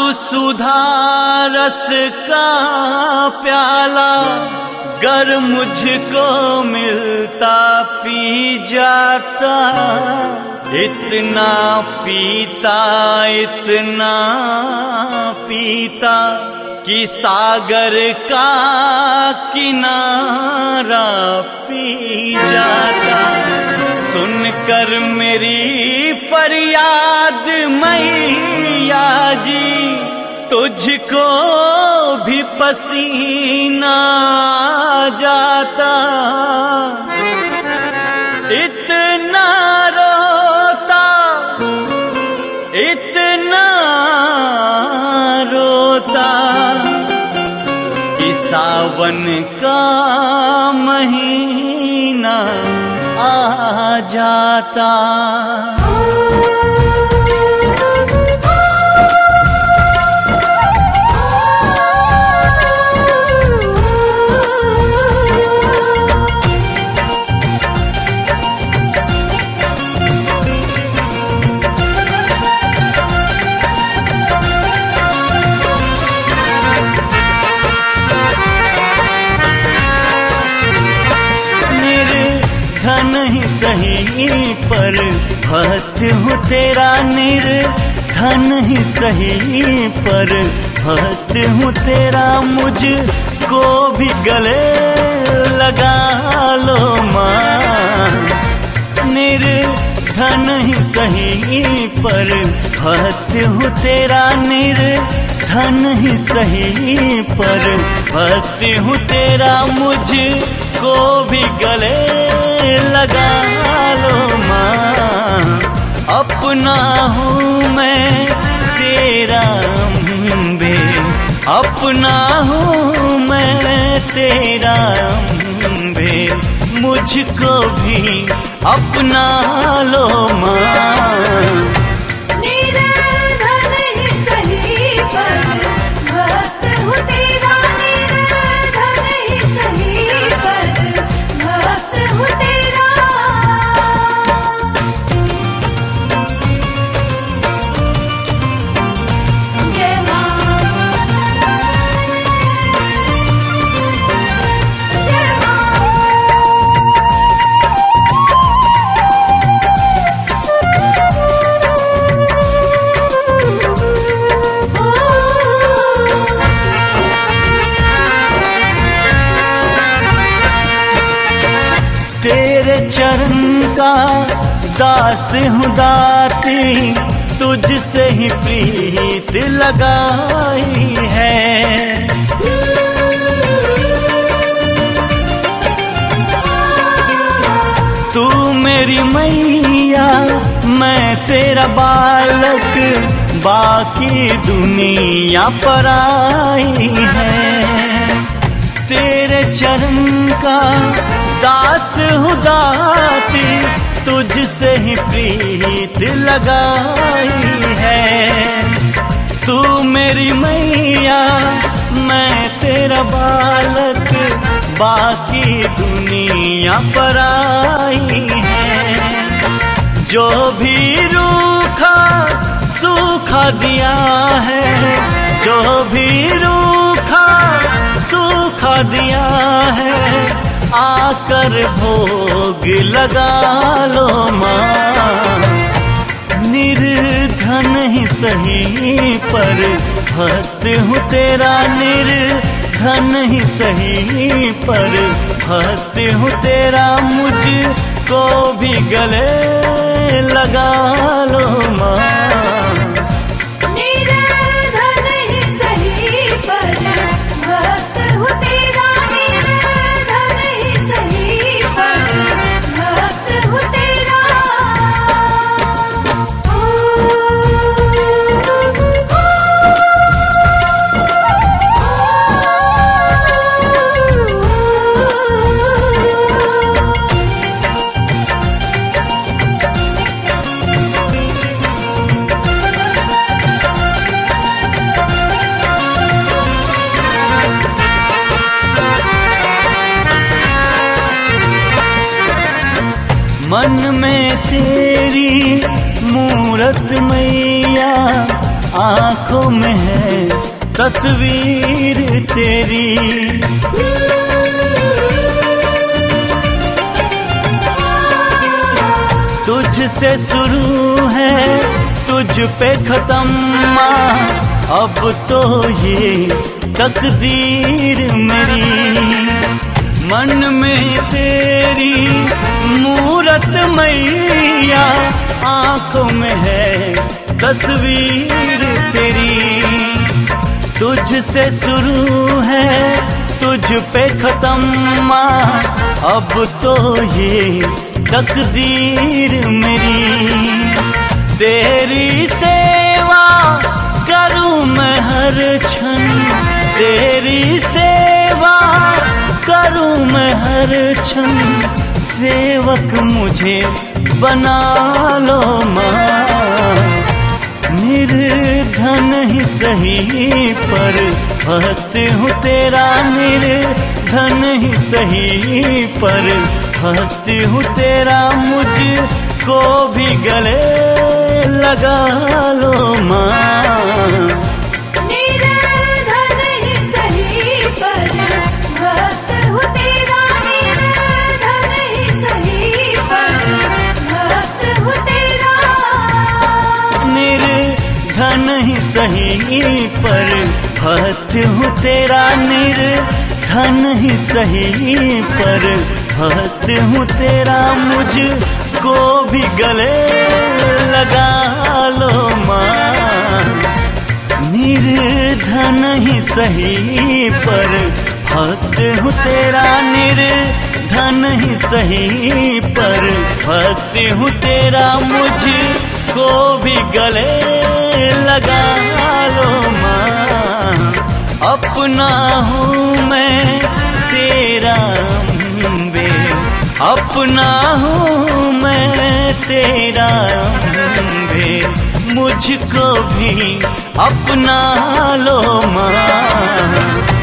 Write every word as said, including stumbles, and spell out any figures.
सुधा रस का प्याला गर मुझको मिलता पी जाता, इतना पीता इतना पीता कि सागर का किनारा पी जाता। सुनकर मेरी फरियाद मैया जी, तुझको भी पसीना जाता। इतना रोता इतना रोता कि सावन का महीना आ जाता। धन ही सही पर भक्त हूँ तेरा निर्धन ही सही पर भक्त हूँ तेरा। मुझको भी गले लगा लो माँ, निर्धन ही सही पर भक्त हूँ तेरा, निर्धन ही सही पर भक्त हूँ तेरा। मुझको भी गले लगा लो माँ, अपना हूँ मैं तेरा अम्बे, अपना हूँ मैं तेरा अम्बे। मुझको भी अपना लो माँ। निर्धन ही सही पर भक्त हूँ तेरा, निर्धन ही सही पर भक्त हूँ तेरा। जय माँ जय माँ। तेरे चरण का दास हूँ दाती, तुझसे ही प्रीत लगाई है। तू मेरी मैया मैं तेरा बालक, बाकी दुनिया पराई है। तेरे चरण का दास हूँ दाती, तुझसे ही प्रीत लगाई है। तू मेरी मैया मैं तेरा बालक, बाकी दुनिया पराई है। जो भी रूखा सूखा दिया है, जो भी रूखा सूखा दिया है, आकर भोग लगा लो माँ। निर्धन ही सही पर भक्त हूँ तेरा, निर्धन ही सही पर भक्त हूँ तेरा। मुझको भी गले लगा लो माँ। निर्धन ही सही पर भक्त हूँ तेरा, निर्धन ही सही पर भक्त हूँ तेरा। मन में तेरी मूरत मैया आंखों में है तस्वीर तेरी। तुझसे शुरू है तुझ पे खत्म, अब तो ये तकदीर मेरी। मन में तेरी मूरत मैया, आंखों में है तस्वीर तेरी। तुझसे शुरू है तुझ पे खत्म, अब तो ये तकदीर मेरी। तेरी सेवा करूं मैं हर क्षण, तेरी सेवा करूं मैं हर क्षण। सेवक मुझे बना लो माँ, निर्धन ही सही पर भक्त हूँ तेरा। निर्धन ही सही पर भक्त हूँ तेरा। मुझको भी गले लगा लो माँ। निर्धन ही सही पर भक्त हूँ तेरा। निर्धन ही सही पर भक्त हूँ तेरा। निर्धन ही सही पर भक्त हूँ तेरा। निर्धन ही सही पर भक्त हूँ तेरा। मुझको भी गले लगा लो माँ। निर्धन ही सही पर भक्त हूँ तेरा। निर्धन ही सही पर भक्त हूँ तेरा। मुझको भी गले लगा लो माँ। अपना हूँ मैं तेरा अम्बे, अपना हूँ मैं तेरा अम्बे। मुझको भी अपना लो माँ।